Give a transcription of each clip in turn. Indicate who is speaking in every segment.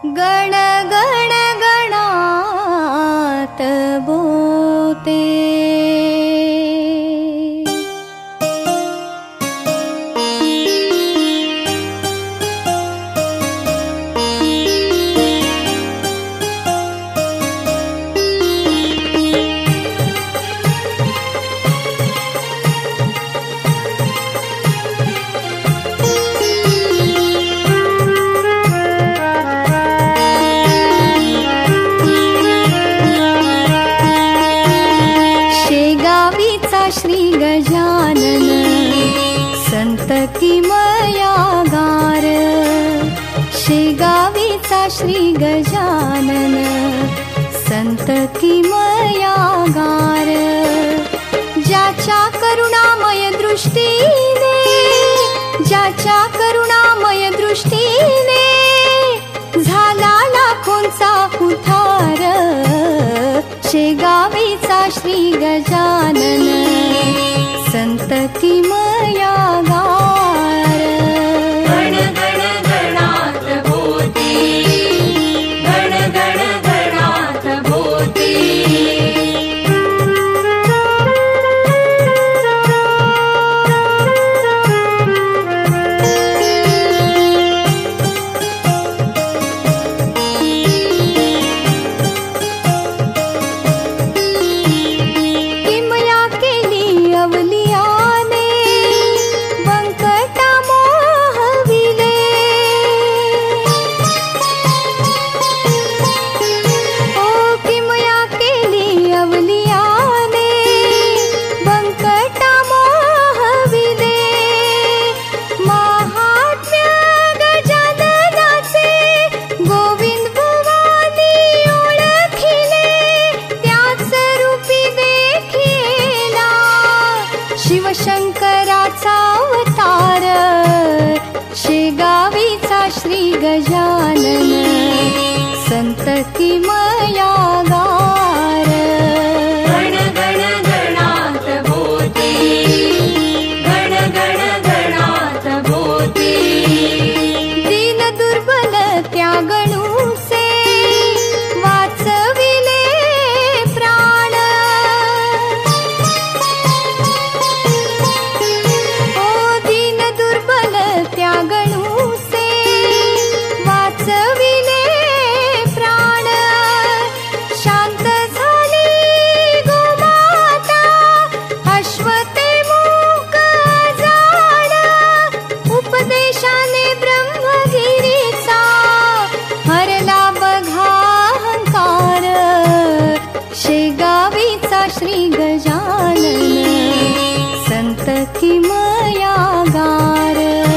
Speaker 1: गण गण गणात बोते। श्री गजानन संत किमयागार। शेगावीचा श्री गजानन संत किमयागार। ज्याच्या करुणामय दृष्टीने, ज्याच्या करुणामय दृष्टीने झाला लाखोंचा उद्धार। शेगावीचा श्री गजानन संत किमयागार।
Speaker 2: गण गण गणात बोते, गण गण गणात बोते।
Speaker 1: शिवशंकराचा अवतार। शेगावीचा श्री गजानन संत किमयागार।
Speaker 2: गण गण गणात बोते, गण गण गणात बोते।
Speaker 1: दीन दुर्बल त्या गणूचे वाचविले प्राण। ओ दीन दुर्बल त्या गणूचे वाचविले प्राण। शांत झाली गोमाता अश्वते मूक जाण। उपदेशाने ब्रह्मगिरीचा हरला बघा अहंकार। शेगावीचा श्री गजानन संत किमयागार।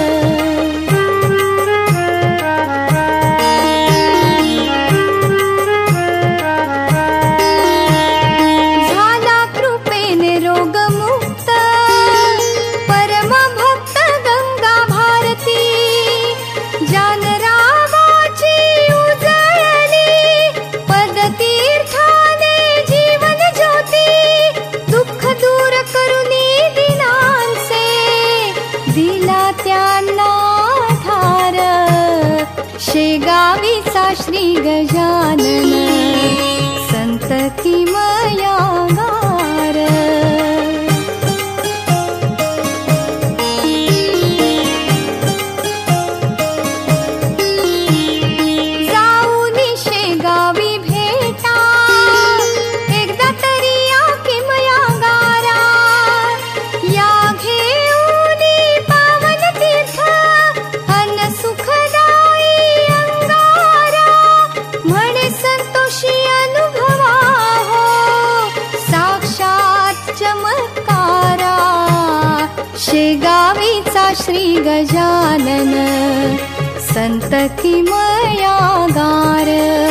Speaker 1: झाला कृपेने रोगमुक्त परमभक्त गंगा भारती। जानरावाची उजळली पदतीर्थाने जीवन ज्योती। दुःख दूर करुनी दिनांचे दिला त्यांना आधार। शेगावीचा श्री गजानन संत किमयागार। जाऊनी शेगावी भेटा एकदा तरी या किमयागारा। या घेऊनी पावन तीर्थ अन्न सुखदायी अंगारा। म्हणे संतोषी अनुभवा हो साक्षात चमत्कारा। शेगावीचा श्री गजानन संत किमयागार।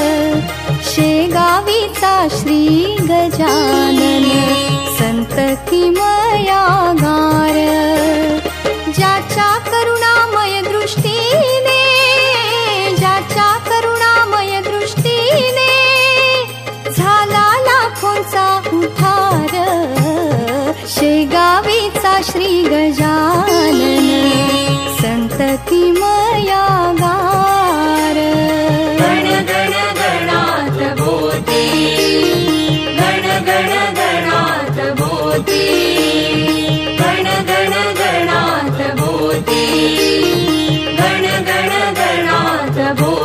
Speaker 1: शेगावीचा श्री गजानन संत किमयागार। ज्याच्या करुणामय दृष्टीने, ज्याच्या करुणामय दृष्टीने झाला लाखोंचा उद्धार। शेगावीचा श्री गजानन संत किमयागार।
Speaker 2: गण भोती